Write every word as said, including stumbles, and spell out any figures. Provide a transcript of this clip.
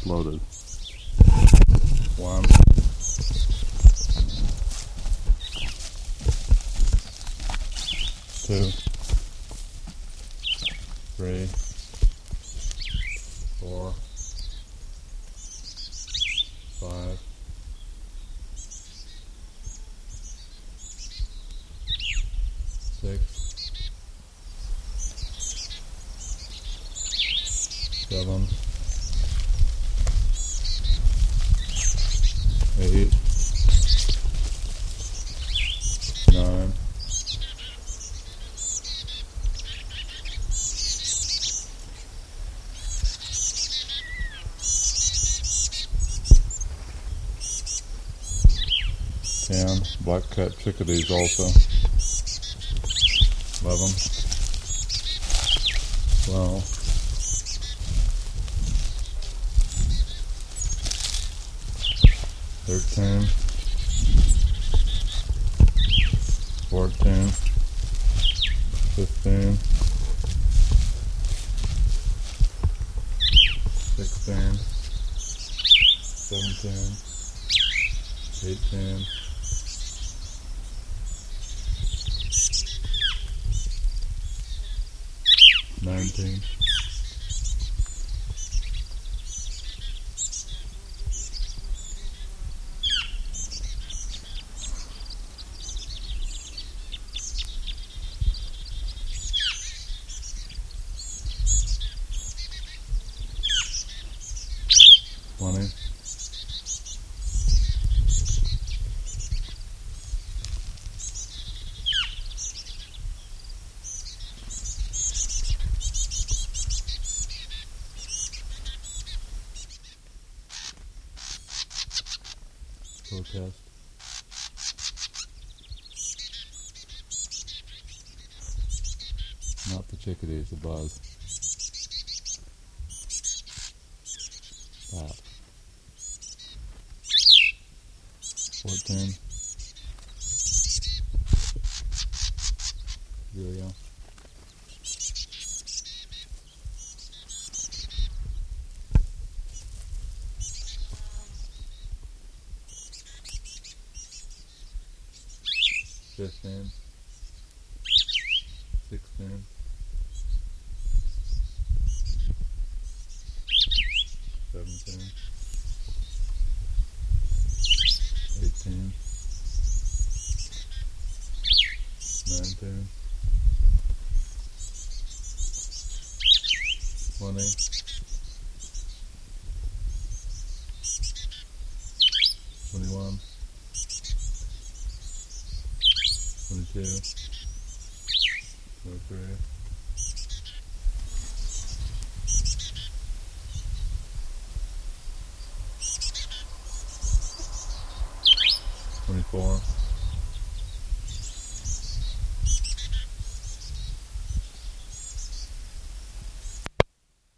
just loaded. One, two, three, four, five, six, seven, eight, nine, ten, black-capped chickadees also, eleven, twelve, thirteen, fourteen, fifteen, sixteen, seventeen, eighteen, nineteen, twenty, protest, not the chickadees, the buzz. That. fourteen, Julia, fifteen, sixteen, seventeen, eighteen, nineteen, twenty, twenty-one, twenty-two, twenty-three, twenty-four,